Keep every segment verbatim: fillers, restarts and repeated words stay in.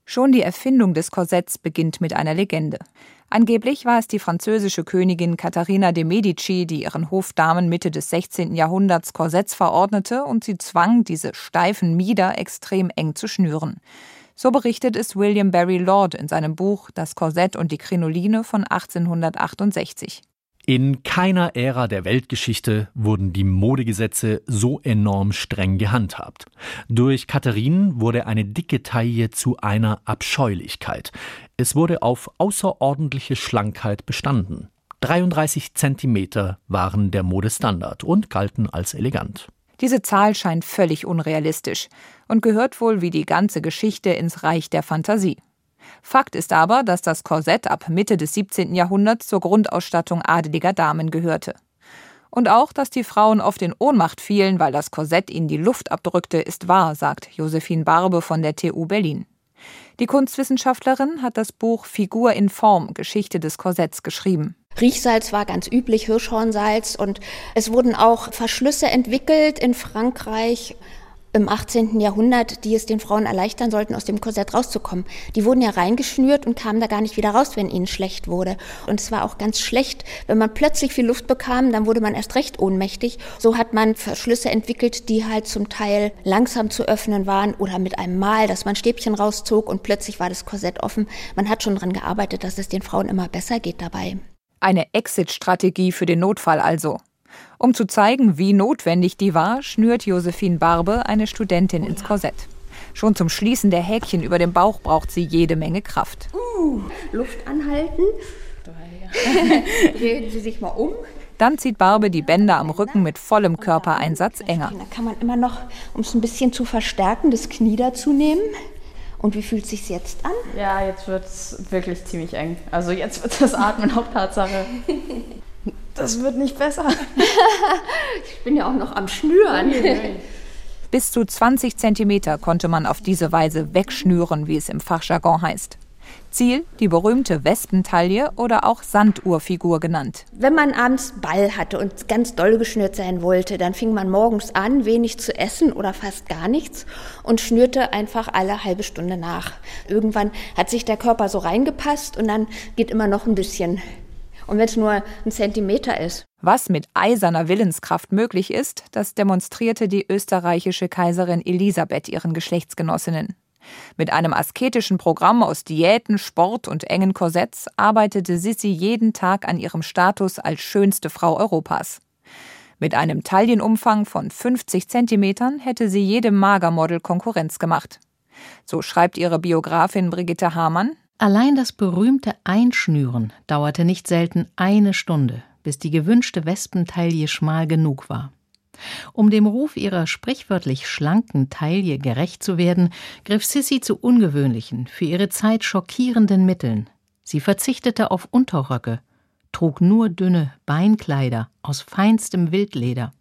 Schon die Erfindung des Korsetts beginnt mit einer Legende. Angeblich war es die französische Königin Katharina de Medici, die ihren Hofdamen Mitte des sechzehnten Jahrhunderts Korsetts verordnete und sie zwang, diese steifen Mieder extrem eng zu schnüren. So berichtet es William Barry Lord in seinem Buch »Das Korsett und die Krinoline« von achtzehnhundertachtundsechzig. In keiner Ära der Weltgeschichte wurden die Modegesetze so enorm streng gehandhabt. Durch Katharinen wurde eine dicke Taille zu einer Abscheulichkeit. Es wurde auf außerordentliche Schlankheit bestanden. dreiunddreißig Zentimeter waren der Modestandard und galten als elegant. Diese Zahl scheint völlig unrealistisch und gehört wohl wie die ganze Geschichte ins Reich der Fantasie. Fakt ist aber, dass das Korsett ab Mitte des siebzehnten Jahrhunderts zur Grundausstattung adeliger Damen gehörte. Und auch, dass die Frauen oft in Ohnmacht fielen, weil das Korsett ihnen die Luft abdrückte, ist wahr, sagt Josephine Barbe von der T U Berlin. Die Kunstwissenschaftlerin hat das Buch Figur in Form – Geschichte des Korsetts geschrieben. Riechsalz war ganz üblich, Hirschhornsalz, und es wurden auch Verschlüsse entwickelt in Frankreich im achtzehnten Jahrhundert, die es den Frauen erleichtern sollten, aus dem Korsett rauszukommen. Die wurden ja reingeschnürt und kamen da gar nicht wieder raus, wenn ihnen schlecht wurde. Und es war auch ganz schlecht, wenn man plötzlich viel Luft bekam, dann wurde man erst recht ohnmächtig. So hat man Verschlüsse entwickelt, die halt zum Teil langsam zu öffnen waren oder mit einem Mal, dass man Stäbchen rauszog und plötzlich war das Korsett offen. Man hat schon daran gearbeitet, dass es den Frauen immer besser geht dabei. Eine Exit-Strategie für den Notfall also. Um zu zeigen, wie notwendig die war, schnürt Josephine Barbe eine Studentin ins Korsett. Schon zum Schließen der Häkchen über dem Bauch braucht sie jede Menge Kraft. Uh, Luft anhalten. Drehen Sie sich mal um. Dann zieht Barbe die Bänder am Rücken mit vollem Körpereinsatz enger. Da kann man immer noch, um es ein bisschen zu verstärken, das Knie dazu nehmen. Und wie fühlt es sich jetzt an? Ja, jetzt wird es wirklich ziemlich eng. Also jetzt wird das Atmen Haupttatsache. Das wird nicht besser. Ich bin ja auch noch am Schnüren. Bis zu zwanzig Zentimeter konnte man auf diese Weise wegschnüren, wie es im Fachjargon heißt. Ziel, die berühmte Wespentaille oder auch Sanduhrfigur genannt. Wenn man abends Ball hatte und ganz doll geschnürt sein wollte, dann fing man morgens an, wenig zu essen oder fast gar nichts und schnürte einfach alle halbe Stunde nach. Irgendwann hat sich der Körper so reingepasst und dann geht immer noch ein bisschen. Und wenn es nur ein Zentimeter ist. Was mit eiserner Willenskraft möglich ist, das demonstrierte die österreichische Kaiserin Elisabeth ihren Geschlechtsgenossinnen. Mit einem asketischen Programm aus Diäten, Sport und engen Korsetts arbeitete Sissi jeden Tag an ihrem Status als schönste Frau Europas. Mit einem Taillenumfang von fünfzig Zentimetern hätte sie jedem Magermodel Konkurrenz gemacht. So schreibt ihre Biografin Brigitte Hamann: Allein das berühmte Einschnüren dauerte nicht selten eine Stunde, bis die gewünschte Wespentaille schmal genug war. Um dem Ruf ihrer sprichwörtlich schlanken Taille gerecht zu werden, griff Sissi zu ungewöhnlichen, für ihre Zeit schockierenden Mitteln. Sie verzichtete auf Unterröcke, trug nur dünne Beinkleider aus feinstem Wildleder.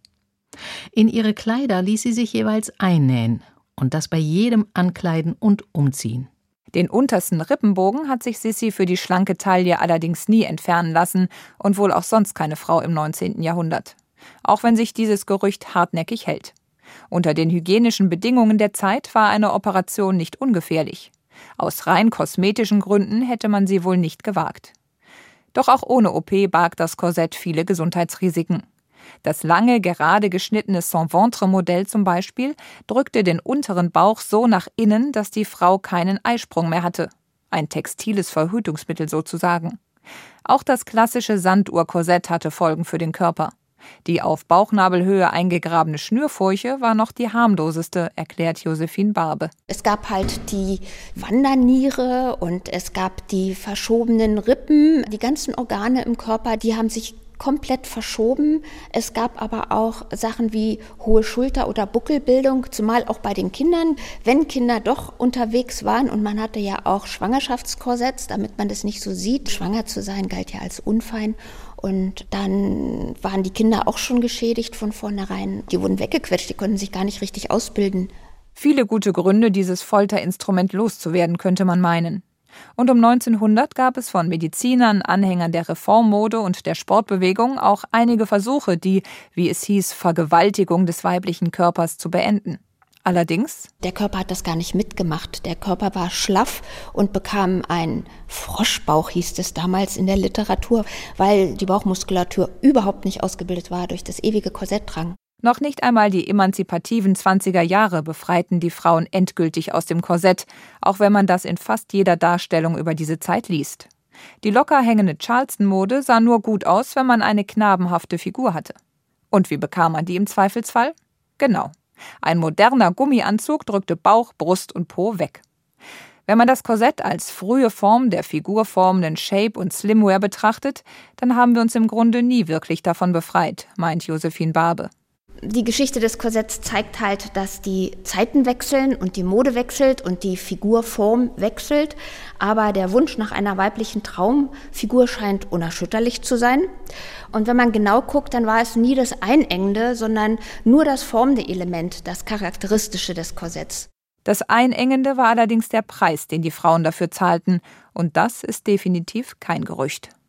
In ihre Kleider ließ sie sich jeweils einnähen und das bei jedem Ankleiden und Umziehen. Den untersten Rippenbogen hat sich Sissi für die schlanke Taille allerdings nie entfernen lassen und wohl auch sonst keine Frau im neunzehnten Jahrhundert. Auch wenn sich dieses Gerücht hartnäckig hält. Unter den hygienischen Bedingungen der Zeit war eine Operation nicht ungefährlich. Aus rein kosmetischen Gründen hätte man sie wohl nicht gewagt. Doch auch ohne O P barg das Korsett viele Gesundheitsrisiken. Das lange, gerade geschnittene Sans-Ventre-Modell zum Beispiel drückte den unteren Bauch so nach innen, dass die Frau keinen Eisprung mehr hatte. Ein textiles Verhütungsmittel sozusagen. Auch das klassische Sanduhrkorsett hatte Folgen für den Körper. Die auf Bauchnabelhöhe eingegrabene Schnürfurche war noch die harmloseste, erklärt Josephine Barbe. Es gab halt die Wanderniere und es gab die verschobenen Rippen. Die ganzen Organe im Körper, die haben sich komplett verschoben. Es gab aber auch Sachen wie hohe Schulter- oder Buckelbildung, zumal auch bei den Kindern. Wenn Kinder doch unterwegs waren und man hatte ja auch Schwangerschaftskorsetts, damit man das nicht so sieht. Schwanger zu sein galt ja als unfein. Und dann waren die Kinder auch schon geschädigt von vornherein. Die wurden weggequetscht, die konnten sich gar nicht richtig ausbilden. Viele gute Gründe, dieses Folterinstrument loszuwerden, könnte man meinen. Und um neunzehnhundert gab es von Medizinern, Anhängern der Reformmode und der Sportbewegung auch einige Versuche, die, wie es hieß, Vergewaltigung des weiblichen Körpers zu beenden. Allerdings, der Körper hat das gar nicht mitgemacht. Der Körper war schlaff und bekam einen Froschbauch, hieß es damals in der Literatur, weil die Bauchmuskulatur überhaupt nicht ausgebildet war durch das ewige Korsetttragen. noch nicht einmal die emanzipativen zwanziger Jahre befreiten die Frauen endgültig aus dem Korsett, auch wenn man das in fast jeder Darstellung über diese Zeit liest. Die locker hängende Charleston-Mode sah nur gut aus, wenn man eine knabenhafte Figur hatte. Und wie bekam man die im Zweifelsfall? Genau. Ein moderner Gummianzug drückte Bauch, Brust und Po weg. Wenn man das Korsett als frühe Form der figurformenden Shape- und Slimwear betrachtet, dann haben wir uns im Grunde nie wirklich davon befreit, meint Josephine Barbe. Die Geschichte des Korsetts zeigt halt, dass die Zeiten wechseln und die Mode wechselt und die Figurform wechselt. Aber der Wunsch nach einer weiblichen Traumfigur scheint unerschütterlich zu sein. Und wenn man genau guckt, dann war es nie das Einengende, sondern nur das formende Element, das Charakteristische des Korsetts. Das Einengende war allerdings der Preis, den die Frauen dafür zahlten. Und das ist definitiv kein Gerücht.